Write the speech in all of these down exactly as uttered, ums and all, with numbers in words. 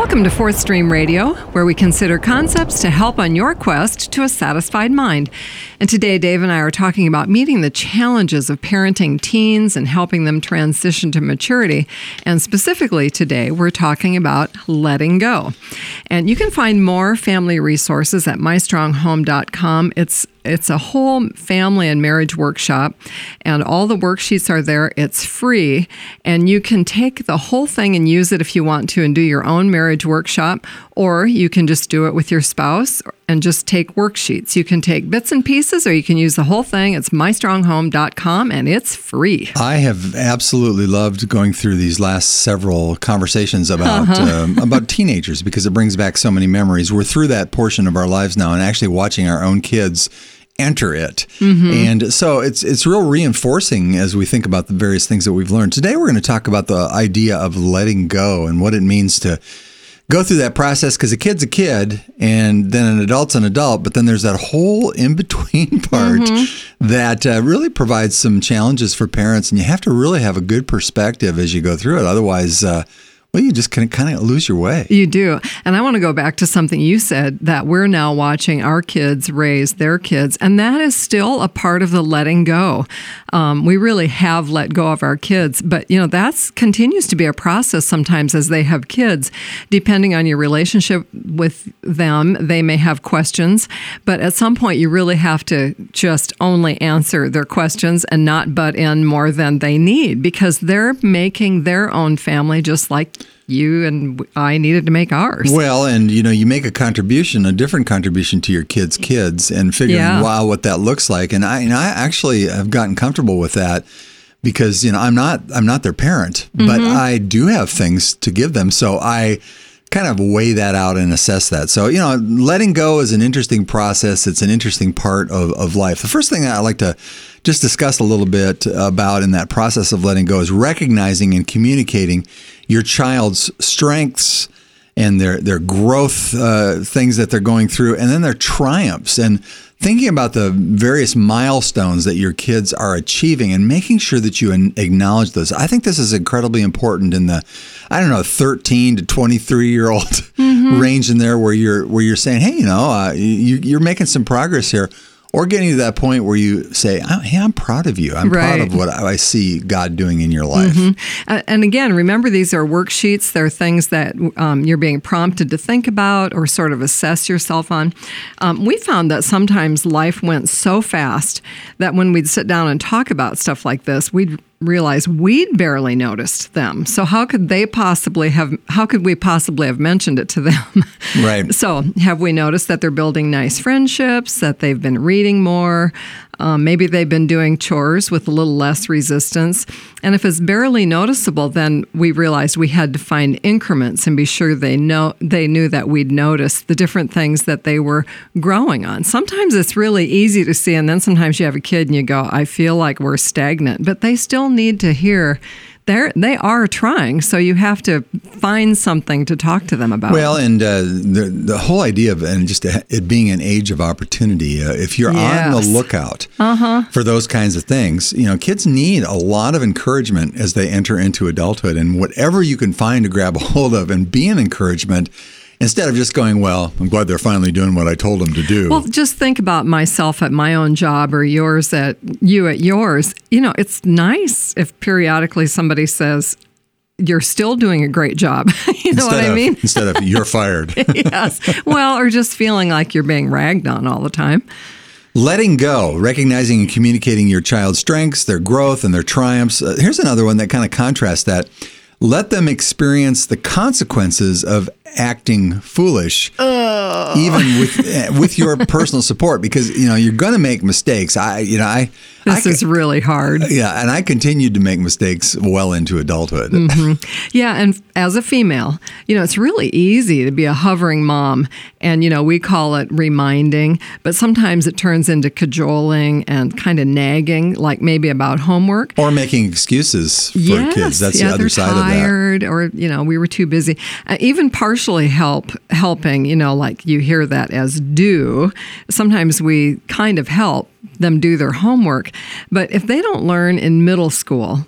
Welcome to Fourth Stream Radio, where we consider concepts to help on your quest to a satisfied mind. And today, Dave and I are talking about meeting the challenges of parenting teens and helping them transition to maturity. And specifically today, we're talking about letting go. And you can find more family resources at my strong home dot com. It's It's a whole family and marriage workshop, and all the worksheets are there. It's free, and you can take the whole thing and use it if you want to and do your own marriage workshop, or you can just do it with your spouse and just take worksheets. You can take bits and pieces, or you can use the whole thing. It's my strong home dot com, and it's free. I have absolutely loved going through these last several conversations about uh-huh. um, about teenagers, because it brings back so many memories. We're through that portion of our lives now and actually watching our own kids enter it. Mm-hmm. And so it's it's real reinforcing as we think about the various things that we've learned. Today, we're going to talk about the idea of letting go and what it means to go through that process, because a kid's a kid and then an adult's an adult, but then there's that whole in-between part mm-hmm. that uh, really provides some challenges for parents, and you have to really have a good perspective as you go through it. Otherwise, uh, well, you just can kind of lose your way. You do. And I want to go back to something you said, that we're now watching our kids raise their kids, and that is still a part of the letting go. Um, we really have let go of our kids, but you know, that's continues to be a process sometimes as they have kids. Depending on your relationship with them, they may have questions, but at some point you really have to just only answer their questions and not butt in more than they need, because they're making their own family just like you and I needed to make ours. Well, and you know, you make a contribution, a different contribution to your kids' kids, and figuring, yeah. wow, what that looks like. And I, and I actually have gotten comfortable with that, because you know, I'm not, I'm not their parent, mm-hmm. but I do have things to give them. So I kind of weigh that out and assess that. So, you know, letting go is an interesting process. It's an interesting part of, of life. The first thing that I like to just discuss a little bit about in that process of letting go is recognizing and communicating your child's strengths and their, their growth, uh, things that they're going through, and then their triumphs, and thinking about the various milestones that your kids are achieving and making sure that you acknowledge those. I think this is incredibly important in the, I don't know, thirteen to twenty-three year old mm-hmm. range in there, where you're where you're saying, hey, you know, uh, you, you're making some progress here. Or getting to that point where you say, hey, I'm proud of you. I'm right. proud of what I see God doing in your life. Mm-hmm. And again, remember, these are worksheets. They're things that um, you're being prompted to think about or sort of assess yourself on. Um, we found that sometimes life went so fast that when we'd sit down and talk about stuff like this, we'd realize we'd barely noticed them. So how could they possibly have, how could we possibly have mentioned it to them? Right. So have we noticed that they're building nice friendships, that they've been reading more? Um, maybe they've been doing chores with a little less resistance. And if it's barely noticeable, then we realized we had to find increments and be sure they know they knew that we'd noticed the different things that they were growing on. Sometimes it's really easy to see, and then sometimes you have a kid and you go, I feel like we're stagnant. But they still need to hear They're, they are trying, so you have to find something to talk to them about. Well, and uh, the the whole idea of and just it being an age of opportunity, uh, if you're yes. on the lookout uh-huh. for those kinds of things, you know, kids need a lot of encouragement as they enter into adulthood, and whatever you can find to grab a hold of and be an encouragement, instead of just going, well, I'm glad they're finally doing what I told them to do. Well, just think about myself at my own job, or yours at you at yours. You know, it's nice if periodically somebody says, you're still doing a great job. you know instead what of, I mean? Instead of, you're fired. Yes. Well, or just feeling like you're being ragged on all the time. Letting go, recognizing and communicating your child's strengths, their growth, and their triumphs. Uh, here's another one that kind of contrasts that. Let them experience the consequences of acting foolish, oh. even with with your personal support, because you know you're going to make mistakes. I, you know, I this I, is really hard. Yeah, and I continued to make mistakes well into adulthood. Mm-hmm. Yeah, and as a female, you know, it's really easy to be a hovering mom, and you know, we call it reminding, but sometimes it turns into cajoling and kind of nagging, like maybe about homework or making excuses for yes. kids. That's yeah, the other side tired, of that. Or you know, we were too busy. Uh, even partially help helping, you know, like you hear that as do. Sometimes we kind of help them do their homework, but if they don't learn in middle school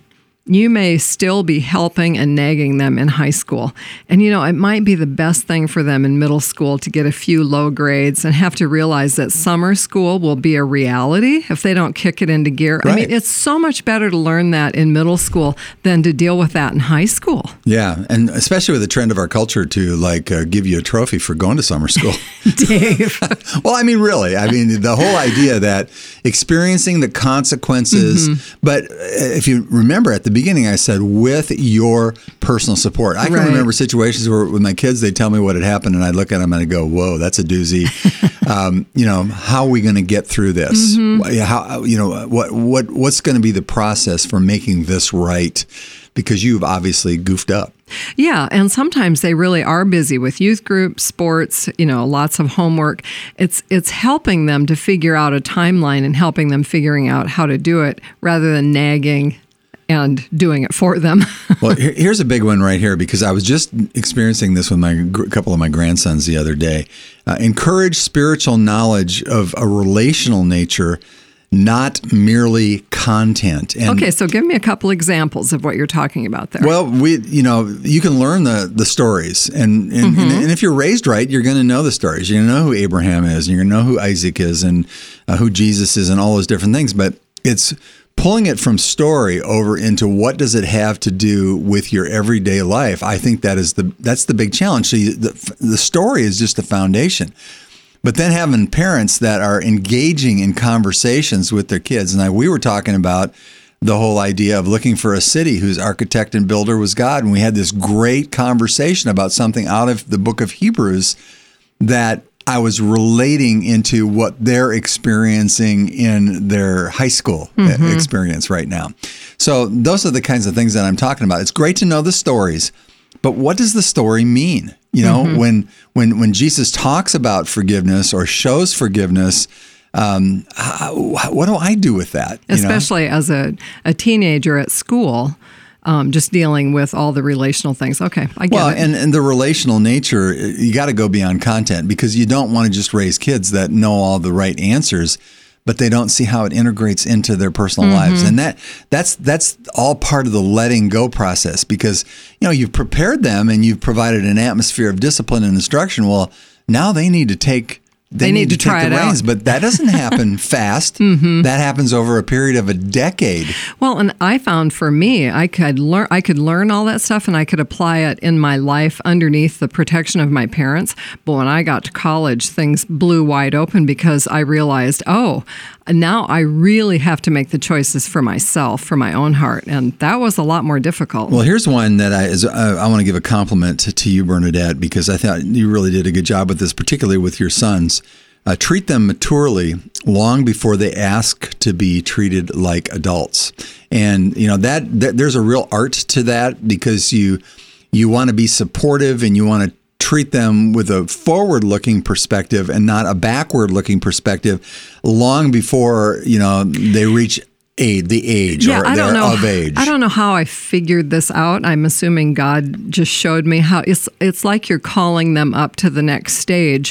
you may still be helping and nagging them in high school. And, you know, it might be the best thing for them in middle school to get a few low grades and have to realize that summer school will be a reality if they don't kick it into gear. Right. I mean, it's so much better to learn that in middle school than to deal with that in high school. Yeah, and especially with the trend of our culture to like uh, give you a trophy for going to summer school. Dave. Well, I mean, really, I mean, the whole idea that experiencing the consequences, mm-hmm. but if you remember at the beginning, I said with your personal support. I can right. remember situations where with my kids, they tell me what had happened, and I look at them and I go, "Whoa, that's a doozy." um, you know, how are we going to get through this? Mm-hmm. How you know what what what's going to be the process for making this right? Because you've obviously goofed up. Yeah, and sometimes they really are busy with youth groups, sports, you know, lots of homework. It's it's helping them to figure out a timeline and helping them figuring out how to do it rather than nagging and doing it for them. Well, here's a big one right here, because I was just experiencing this with my a couple of my grandsons the other day. Uh, encourage spiritual knowledge of a relational nature, not merely content. And, okay, so give me a couple examples of what you're talking about there. Well, we, you know, you can learn the the stories, and and, mm-hmm. and, and if you're raised right, you're going to know the stories. You're going to know who Abraham is, and you're going to know who Isaac is, and uh, who Jesus is, and all those different things. But it's pulling it from story over into what does it have to do with your everyday life. I think that is the that's the big challenge. So you, the the story is just the foundation. But then having parents that are engaging in conversations with their kids. And I, we were talking about the whole idea of looking for a city whose architect and builder was God. And we had this great conversation about something out of the book of Hebrews that I was relating into what they're experiencing in their high school mm-hmm. experience right now. So those are the kinds of things that I'm talking about. It's great to know the stories, but what does the story mean? You know, mm-hmm. when when when Jesus talks about forgiveness or shows forgiveness, um, how, what do I do with that? Especially you know? as a, a teenager at school, um, just dealing with all the relational things. Okay, I get well, it. Well, and, and the relational nature, you got to go beyond content, because you don't want to just raise kids that know all the right answers, but they don't see how it integrates into their personal mm-hmm. lives. And that that's that's all part of the letting go process, because, you know, you've prepared them and you've provided an atmosphere of discipline and instruction. Well, now they need to take They, they need, need to, to try take the it reins, out. But that doesn't happen fast. Mm-hmm. That happens over a period of a decade. Well, and I found for me, I could learn, I could learn all that stuff, and I could apply it in my life underneath the protection of my parents. But when I got to college, things blew wide open, because I realized, oh, now I really have to make the choices for myself, for my own heart, and that was a lot more difficult. Well, here's one that I is, uh, I want to give a compliment to, to you, Bernadette, because I thought you really did a good job with this, particularly with your sons. Uh, treat them maturely long before they ask to be treated like adults. And, you know, that, that there's a real art to that, because you you want to be supportive and you want to treat them with a forward-looking perspective and not a backward-looking perspective long before, you know, they reach age, the age yeah, or I they're don't know, of age. I don't know how I figured this out. I'm assuming God just showed me how. It's, it's like you're calling them up to the next stage.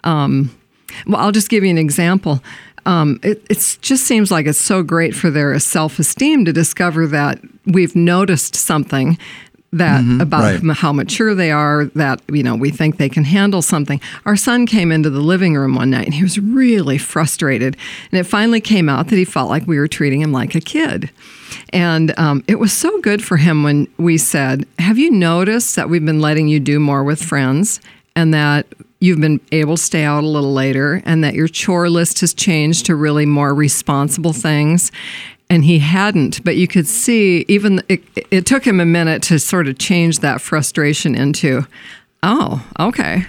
Um Well, I'll just give you an example. Um, it it's just seems like it's so great for their self-esteem to discover that we've noticed something that mm-hmm, about right. how mature they are, that, you know, we think they can handle something. Our son came into the living room one night and he was really frustrated. And it finally came out that he felt like we were treating him like a kid. And um, it was so good for him when we said, have you noticed that we've been letting you do more with friends, and that you've been able to stay out a little later, and that your chore list has changed to really more responsible things? And he hadn't, but you could see, even it, it took him a minute to sort of change that frustration into, oh, okay.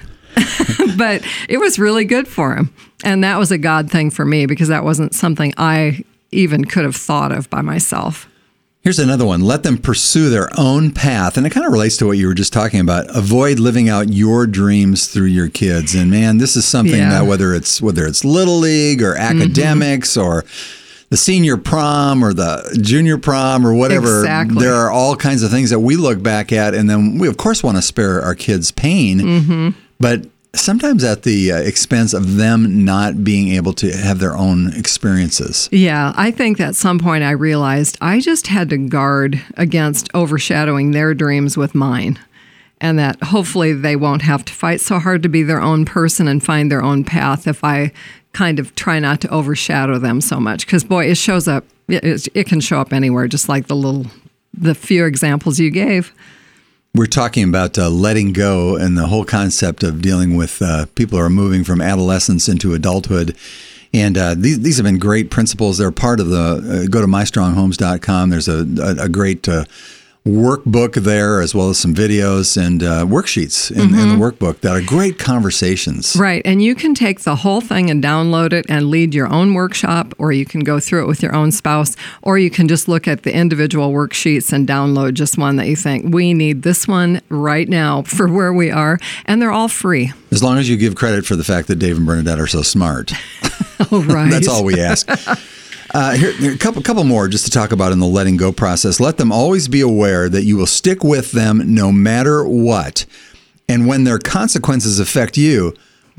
But it was really good for him. And that was a God thing for me, because that wasn't something I even could have thought of by myself. Here's another one. Let them pursue their own path. And it kind of relates to what you were just talking about. Avoid living out your dreams through your kids. And man, this is something yeah. that whether it's whether it's Little League or academics mm-hmm. or the senior prom or the junior prom or whatever, exactly. there are all kinds of things that we look back at. And then we, of course, want to spare our kids pain. Mm-hmm. But sometimes at the uh, expense of them not being able to have their own experiences. Yeah, I think at some point I realized I just had to guard against overshadowing their dreams with mine. And that hopefully they won't have to fight so hard to be their own person and find their own path if I kind of try not to overshadow them so much. Because, boy, it shows up, it, it can show up anywhere, just like the little, the few examples you gave. We're talking about uh, letting go and the whole concept of dealing with uh, people who are moving from adolescence into adulthood. And uh, these these have been great principles. They're part of the, uh, go to my strong homes dot com. There's a, a, a great uh, workbook there, as well as some videos and uh, worksheets in, mm-hmm. in the workbook that are great conversations. Right. And you can take the whole thing and download it and lead your own workshop, or you can go through it with your own spouse, or you can just look at the individual worksheets and download just one that you think, we need this one right now for where we are. And they're all free. As long as you give credit for the fact that Dave and Bernadette are so smart. Oh, right. That's all we ask. Uh, here, here, a couple, couple more just to talk about in the letting go process. Let them always be aware that you will stick with them no matter what. And when their consequences affect you,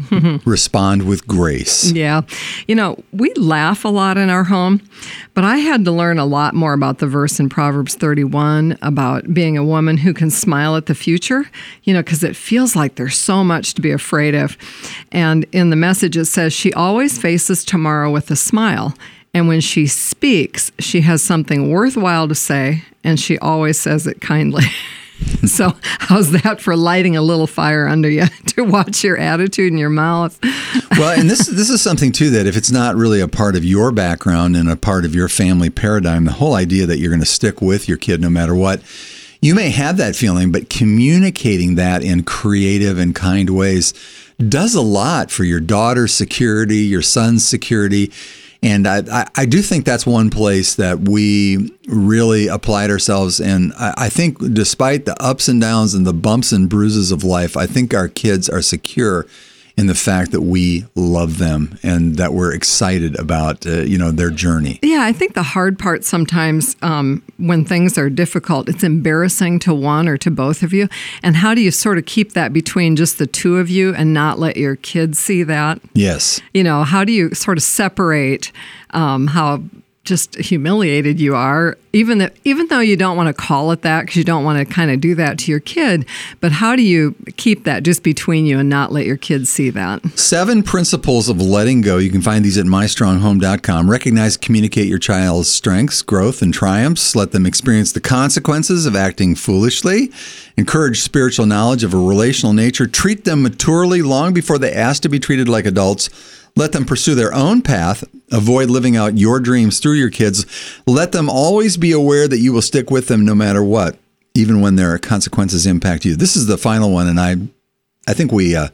respond with grace. Yeah. You know, we laugh a lot in our home, but I had to learn a lot more about the verse in Proverbs thirty-one about being a woman who can smile at the future, you know, because it feels like there's so much to be afraid of. And in the Message, it says, she always faces tomorrow with a smile. And when she speaks, she has something worthwhile to say, and she always says it kindly. So how's that for lighting a little fire under you to watch your attitude in your mouth? Well, and this this is something, too, that if it's not really a part of your background and a part of your family paradigm, the whole idea that you're going to stick with your kid no matter what, you may have that feeling, but communicating that in creative and kind ways does a lot for your daughter's security, your son's security. And I, I, I do think that's one place that we really applied ourselves. And I, I think despite the ups and downs and the bumps and bruises of life, I think our kids are secure in the fact that we love them and that we're excited about, uh, you know, their journey. Yeah, I think the hard part sometimes um, when things are difficult, it's embarrassing to one or to both of you. And how do you sort of keep that between just the two of you and not let your kids see that? Yes. You know, how do you sort of separate um, how just humiliated you are, even that, even though you don't want to call it that because you don't want to kind of do that to your kid, but how do you keep that just between you and not let your kids see that? Seven principles of letting go. You can find these at my strong home dot com. Recognize, communicate your child's strengths, growth, and triumphs. Let them experience the consequences of acting foolishly. Encourage spiritual knowledge of a relational nature. Treat them maturely long before they ask to be treated like adults. Let them pursue their own path. Avoid living out your dreams through your kids. Let them always be aware that you will stick with them no matter what, even when their consequences impact you. This is the final one, and I I think we... Uh,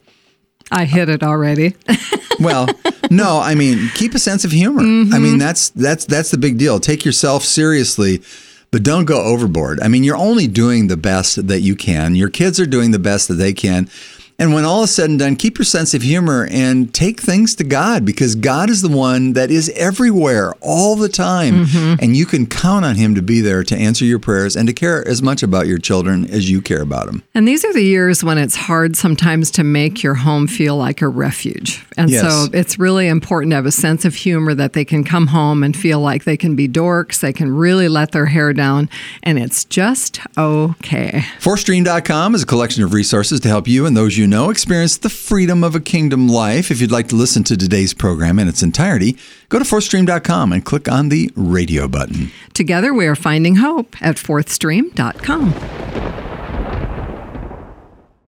I hit it already. Well, no, I mean, keep a sense of humor. Mm-hmm. I mean, that's that's that's the big deal. Take yourself seriously, but don't go overboard. I mean, you're only doing the best that you can. Your kids are doing the best that they can. And when all is said and done, keep your sense of humor and take things to God, because God is the one that is everywhere all the time. Mm-hmm. And you can count on him to be there to answer your prayers and to care as much about your children as you care about them. And these are the years when it's hard sometimes to make your home feel like a refuge. And yes. So it's really important to have a sense of humor that they can come home and feel like they can be dorks. They can really let their hair down, and it's just okay. fourth stream dot com is a collection of resources to help you and those you know experience the freedom of a kingdom life. If you'd like to listen to today's program in its entirety, go to fourth stream dot com and click on the radio button. Together we are finding hope at fourth stream dot com.